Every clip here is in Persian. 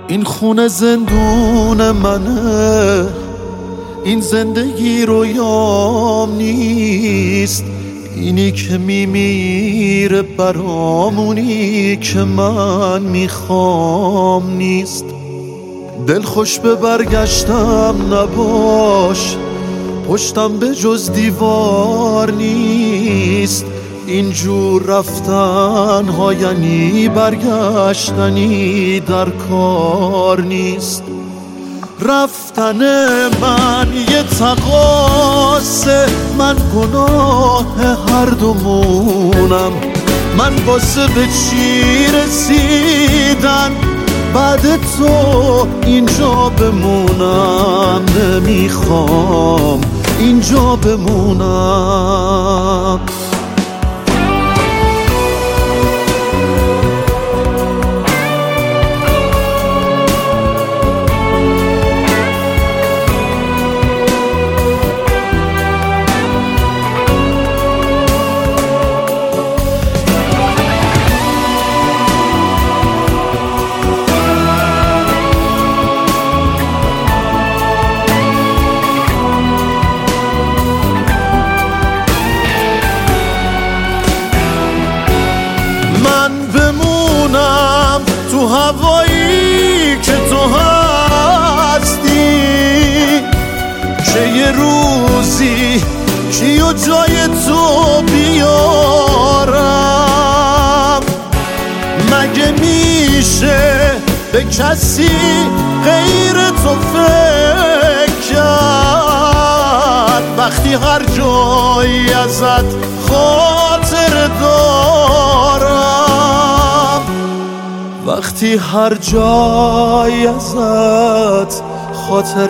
این خونه زندون منه، این زندگی رویام نیست. اینی که میمیره برامونی که من میخوام نیست. دل خوش به برگشتم نباش، پشتم به جز دیوار نیست. اینجور رفتن ها یعنی برگشتنی در کار نیست. رفتن من یه تقاصه، من گناه هر دومونم. من واسه به چی رسیدن بعد تو اینجا بمونم. نمیخوام اینجا بمونم. تو هوایی که تو هستی، چه یه روزی کیو جای تو بیارم. مگه میشه به کسی غیر تو فکر کرد وقتی هر جایی ازت خاطر دارم؟ وقتی هر جایی ازت خاطر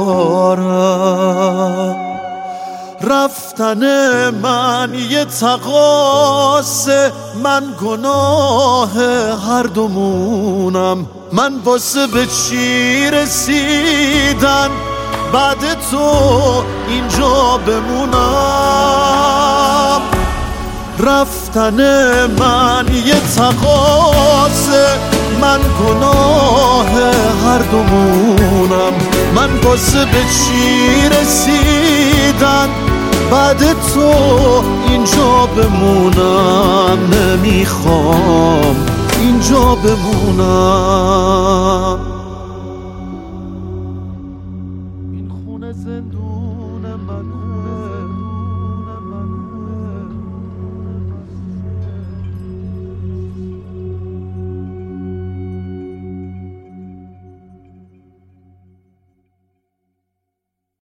دارم. رفتن من یه تقاصه، من گناه هر دومونم. من واسه به چی رسیدن بعد تو اینجا بمونم. رفتن من یه تقاصه، من گناه هر دومونم. من واسه به چی رسیدن بعد تو اینجا بمونم. نمیخوام اینجا بمونم. این خونه زندون منه.